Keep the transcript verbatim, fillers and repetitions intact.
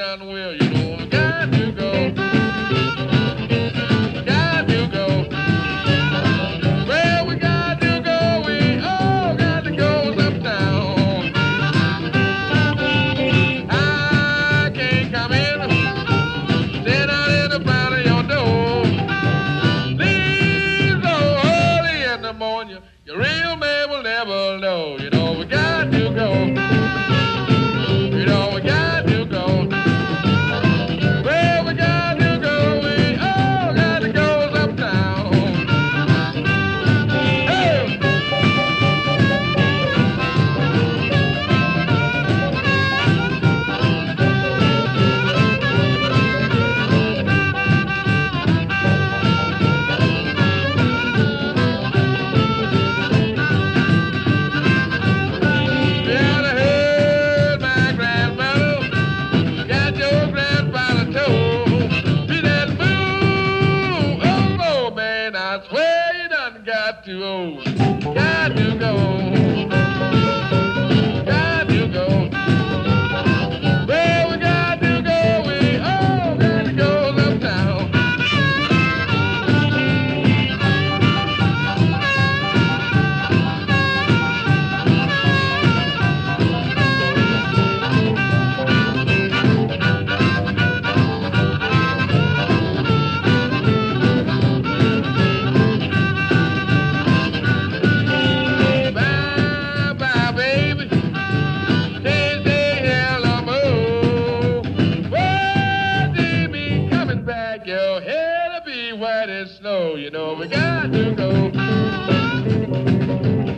gun will, you know we got to go. Got to go. Well, we got to go. We all got to go sometime. I can't come in, sit out in the front of your door. Leave so early in the morning, your real man will never know. You know we got to go. You know we got to go. Well, we got to go. We all got to go sometime. Hey! Yeah, I heard my grandmother got your grandfather told. She said, "Boo, oh, oh, man, I swear you done got too old. Got to go. Got to go. Well, we got to go. We all got to go sometime." Bye, bye, baby. Say, say hello, mo. Well, they be coming back. Your hair'll be white as snow. You know we got to go.